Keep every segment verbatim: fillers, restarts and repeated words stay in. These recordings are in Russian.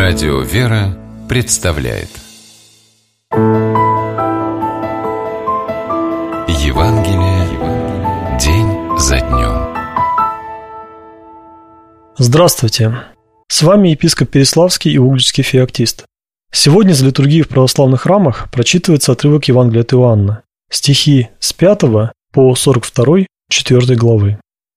Радио «Вера» представляет Евангелие день за днем. Здравствуйте! С вами епископ Переславский и Угличский феоктист. Сегодня за литургией в православных храмах прочитывается отрывок Евангелия от Иоанна, стихи с пятого по сорок второй, четвёртой главы.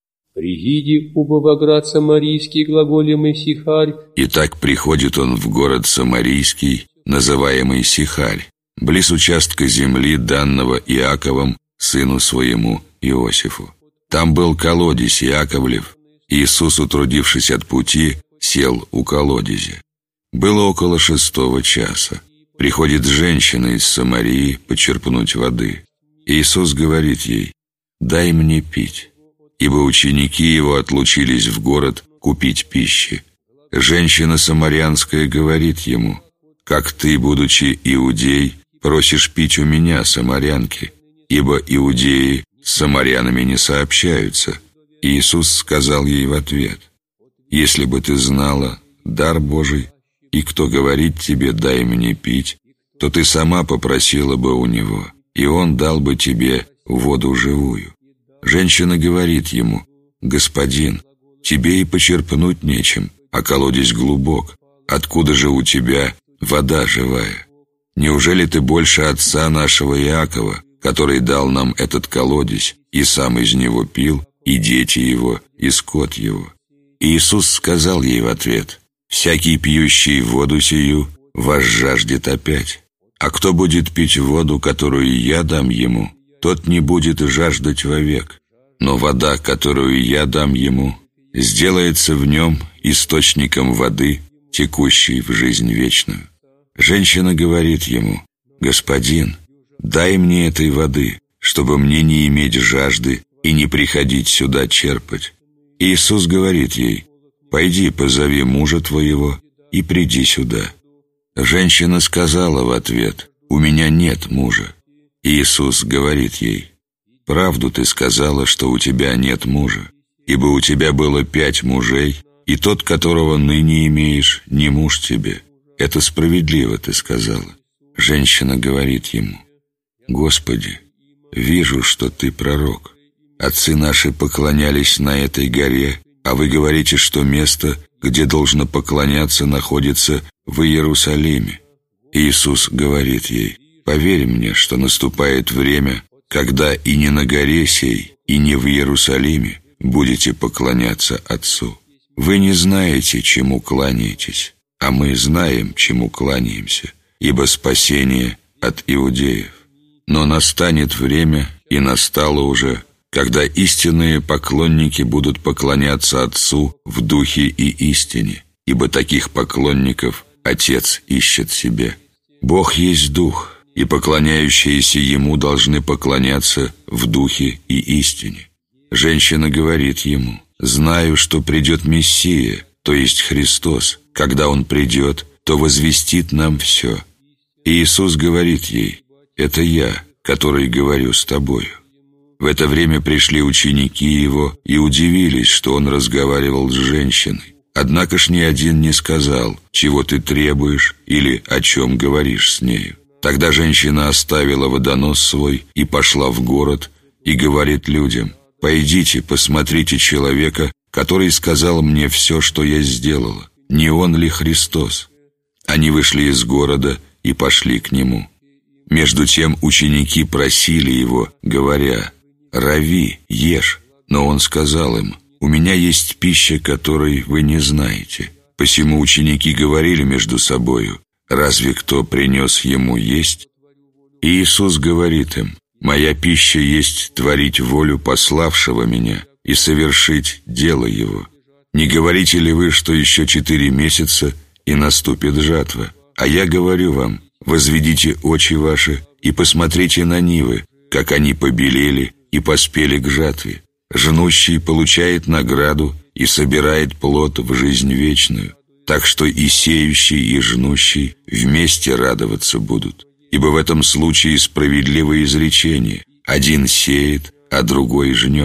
«Прииди, убо во град Самарийский, глаголемый Сихарь». Итак, приходит он в город Самарийский, называемый Сихарь, близ участка земли, данного Иаковом, сыну своему Иосифу. Там был колодезь Иаковлев. Иисус, утрудившись от пути, сел у колодезя. Было около шестого часа. Приходит женщина из Самарии почерпнуть воды. Иисус говорит ей: «Дай мне пить», ибо ученики его отлучились в город купить пищи. Женщина самарянская говорит ему: «Как ты, будучи иудей, просишь пить у меня, самарянки? Ибо иудеи с самарянами не сообщаются». Иисус сказал ей в ответ: «Если бы ты знала дар Божий, и кто говорит тебе: дай мне пить, то ты сама попросила бы у него, и он дал бы тебе воду живую». Женщина говорит ему: «Господин, тебе и почерпнуть нечем, а колодезь глубок. Откуда же у тебя вода живая? Неужели ты больше отца нашего Иакова, который дал нам этот колодезь, и сам из него пил, и дети его, и скот его?» Иисус сказал ей в ответ: «Всякий, пьющий воду сию, возжаждет опять. А кто будет пить воду, которую я дам ему, тот не будет жаждать вовек. Но вода, которую я дам ему, сделается в нем источником воды, текущей в жизнь вечную». Женщина говорит ему: «Господин, дай мне этой воды, чтобы мне не иметь жажды и не приходить сюда черпать». Иисус говорит ей: «Пойди, позови мужа твоего и приди сюда». Женщина сказала в ответ: «У меня нет мужа». Иисус говорит ей: «Правду ты сказала, что у тебя нет мужа, ибо у тебя было пять мужей, и тот, которого ныне имеешь, не муж тебе. Это справедливо ты сказала». Женщина говорит ему: «Господи, вижу, что ты пророк. Отцы наши поклонялись на этой горе, а вы говорите, что место, где должно поклоняться, находится в Иерусалиме». Иисус говорит ей: «Поверь мне, что наступает время, когда и не на горе сей, и не в Иерусалиме будете поклоняться Отцу. Вы не знаете, чему кланяетесь, а мы знаем, чему кланяемся, ибо спасение от иудеев. Но настанет время, и настало уже, когда истинные поклонники будут поклоняться Отцу в духе и истине, ибо таких поклонников Отец ищет себе. Бог есть Дух, и поклоняющиеся Ему должны поклоняться в духе и истине». Женщина говорит ему: «Знаю, что придет Мессия, то есть Христос. Когда Он придет, то возвестит нам все». Иисус говорит ей: «Это я, который говорю с тобою». В это время пришли ученики Его и удивились, что Он разговаривал с женщиной. Однако ж ни один не сказал: «Чего ты требуешь?» или «О чем говоришь с нею?». Тогда женщина оставила водонос свой и пошла в город, и говорит людям: «Пойдите, посмотрите человека, который сказал мне все, что я сделала. Не он ли Христос?» Они вышли из города и пошли к Нему. Между тем ученики просили Его, говоря: «Рави, ешь». Но Он сказал им: «У меня есть пища, которой вы не знаете». Посему ученики говорили между собою: «Разве кто принес Ему есть?» И Иисус говорит им: «Моя пища есть творить волю пославшего Меня и совершить дело Его. Не говорите ли вы, что еще четыре месяца, и наступит жатва? А я говорю вам: возведите очи ваши и посмотрите на нивы, как они побелели и поспели к жатве. Жнущий получает награду и собирает плод в жизнь вечную. Так что и сеющий, и жнущий вместе радоваться будут. Ибо в этом случае справедливое изречение: один сеет, а другой жнет.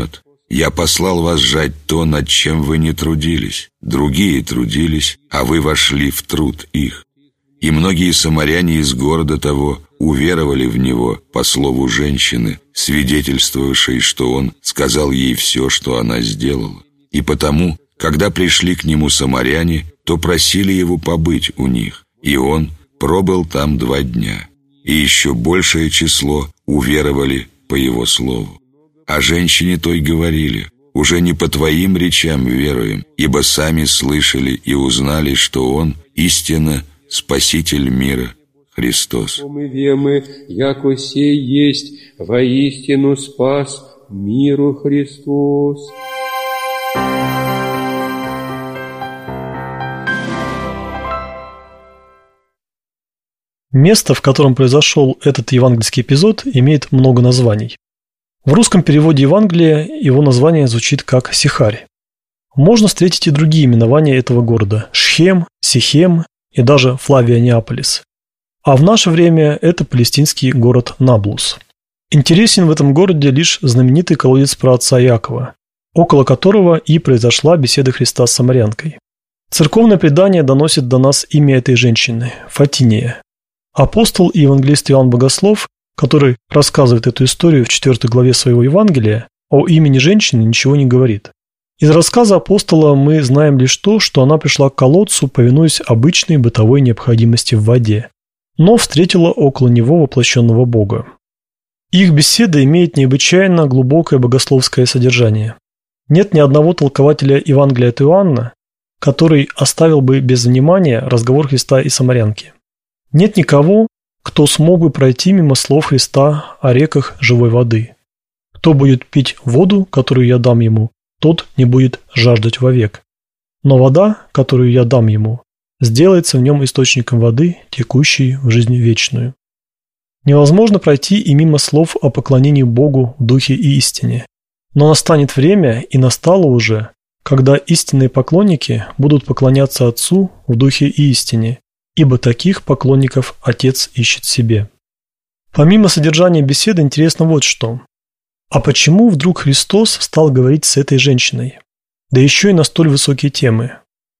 Я послал вас жать то, над чем вы не трудились. Другие трудились, а вы вошли в труд их. И многие самаряне из города того уверовали в него по слову женщины, свидетельствовавшей, что он сказал ей все, что она сделала. И потому, когда пришли к нему самаряне, то просили его побыть у них, и он пробыл там два дня. И еще большее число уверовали по его слову. А женщине той говорили: «Уже не по твоим речам веруем, ибо сами слышали и узнали, что он истинно Спаситель мира, Христос». Мы вемы, яко сей есть воистину спас миру Христос. Место, в котором произошел этот евангельский эпизод, имеет много названий. В русском переводе Евангелия его название звучит как Сихарь. Можно встретить и другие именования этого города – Шхем, Сихем и даже Флавия Неаполис. А в наше время это палестинский город Наблус. Интересен в этом городе лишь знаменитый колодец праотца Иакова, около которого и произошла беседа Христа с самарянкой. Церковное предание доносит до нас имя этой женщины – Фатиния. Апостол и евангелист Иоанн Богослов, который рассказывает эту историю в четвёртой главе своего Евангелия, о имени женщины ничего не говорит. Из рассказа апостола мы знаем лишь то, что она пришла к колодцу, повинуясь обычной бытовой необходимости в воде, но встретила около него воплощенного Бога. Их беседа имеет необычайно глубокое богословское содержание. Нет ни одного толкователя Евангелия от Иоанна, который оставил бы без внимания разговор Христа и самарянки. Нет никого, кто смог бы пройти мимо слов Христа о реках живой воды. Кто будет пить воду, которую я дам ему, тот не будет жаждать вовек. Но вода, которую я дам ему, сделается в нем источником воды, текущей в жизнь вечную. Невозможно пройти и мимо слов о поклонении Богу в духе и истине. Но настанет время, и настало уже, когда истинные поклонники будут поклоняться Отцу в духе и истине, ибо таких поклонников Отец ищет себе. Помимо содержания беседы интересно вот что. А почему вдруг Христос стал говорить с этой женщиной? Да еще и на столь высокие темы.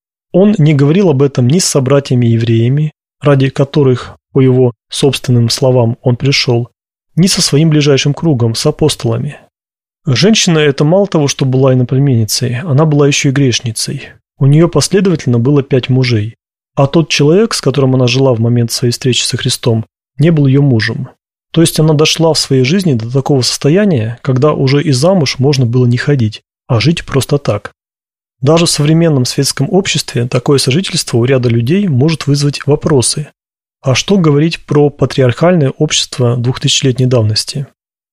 Он не говорил об этом ни с собратьями-евреями, ради которых, по его собственным словам, он пришел, ни со своим ближайшим кругом, с апостолами. Женщина эта мало того, что была иноплеменницей, она была еще и грешницей. У нее последовательно было пять мужей. А тот человек, с которым она жила в момент своей встречи со Христом, не был ее мужем. То есть она дошла в своей жизни до такого состояния, когда уже и замуж можно было не ходить, а жить просто так. Даже в современном светском обществе такое сожительство у ряда людей может вызвать вопросы. А что говорить про патриархальное общество двухтысячелетней давности?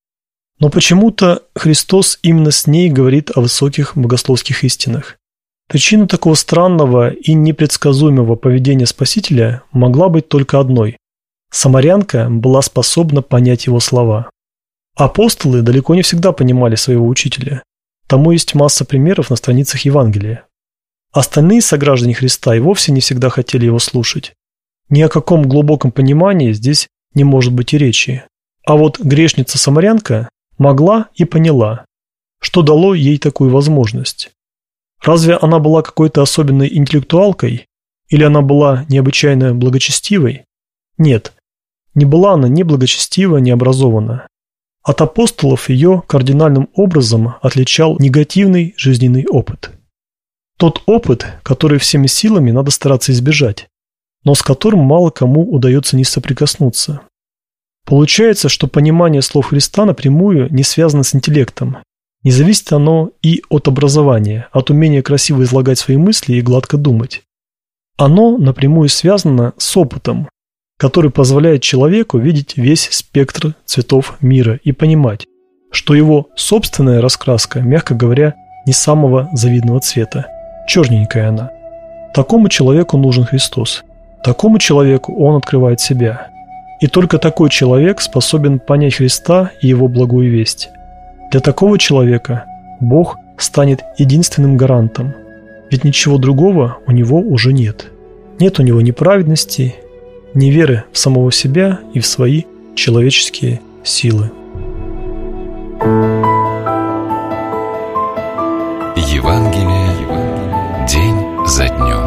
Но почему-то Христос именно с ней говорит о высоких богословских истинах. Причина такого странного и непредсказуемого поведения Спасителя могла быть только одной. Самарянка была способна понять его слова. Апостолы далеко не всегда понимали своего учителя. Тому есть масса примеров на страницах Евангелия. Остальные сограждане Христа и вовсе не всегда хотели его слушать. Ни о каком глубоком понимании здесь не может быть и речи. А вот грешница-самарянка могла и поняла, что дало ей такую возможность. Разве она была какой-то особенной интеллектуалкой? Или она была необычайно благочестивой? Нет, не была она ни благочестива, ни образована. От апостолов ее кардинальным образом отличал негативный жизненный опыт. Тот опыт, который всеми силами надо стараться избежать, но с которым мало кому удается не соприкоснуться. Получается, что понимание слов Христа напрямую не связано с интеллектом. Не зависит оно и от образования, от умения красиво излагать свои мысли и гладко думать. Оно напрямую связано с опытом, который позволяет человеку видеть весь спектр цветов мира и понимать, что его собственная раскраска, мягко говоря, не самого завидного цвета, черненькая она. Такому человеку нужен Христос. Такому человеку он открывает себя. И только такой человек способен понять Христа и его благую весть. Для такого человека Бог станет единственным гарантом, ведь ничего другого у него уже нет. Нет у него ни праведности, ни веры в самого себя и в свои человеческие силы. за днем.